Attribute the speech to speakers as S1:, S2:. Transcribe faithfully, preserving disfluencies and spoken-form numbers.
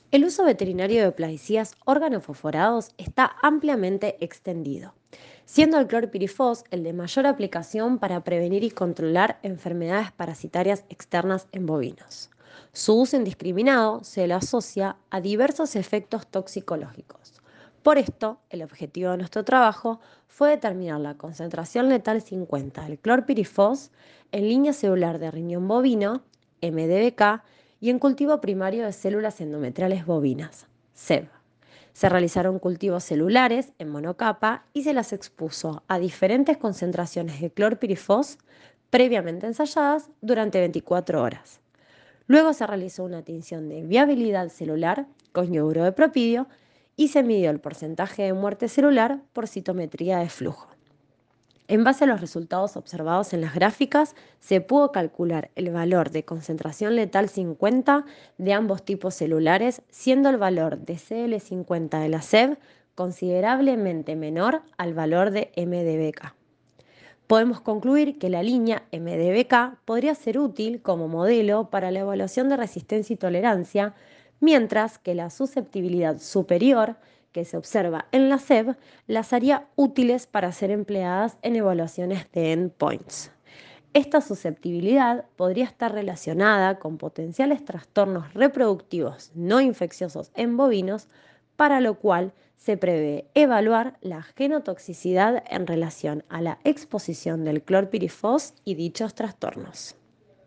S1: El uso veterinario de plaguicidas organofosforados está ampliamente extendido, siendo el clorpirifos el de mayor aplicación para prevenir y controlar enfermedades parasitarias externas en bovinos. Su uso indiscriminado se le asocia a diversos efectos toxicológicos. Por esto, el objetivo de nuestro trabajo fue determinar la concentración letal cincuenta del clorpirifos en línea celular de riñón bovino, M D B K, y en cultivo primario de células endometriales bovinas, C E B. Se realizaron cultivos celulares en monocapa y se las expuso a diferentes concentraciones de clorpirifos previamente ensayadas durante veinticuatro horas. Luego se realizó una tinción de viabilidad celular con yoduro de propidio y se midió el porcentaje de muerte celular por citometría de flujo. En base a los resultados observados en las gráficas, se pudo calcular el valor de concentración letal cincuenta de ambos tipos celulares, siendo el valor de C L cincuenta de la C E B considerablemente menor al valor de M D B K. Podemos concluir que la línea M D B K podría ser útil como modelo para la evaluación de resistencia y tolerancia, mientras que la susceptibilidad superior que se observa en la C E B las haría útiles para ser empleadas en evaluaciones de endpoints. Esta susceptibilidad podría estar relacionada con potenciales trastornos reproductivos no infecciosos en bovinos, para lo cual se prevé evaluar la genotoxicidad en relación a la exposición del clorpirifos y dichos trastornos.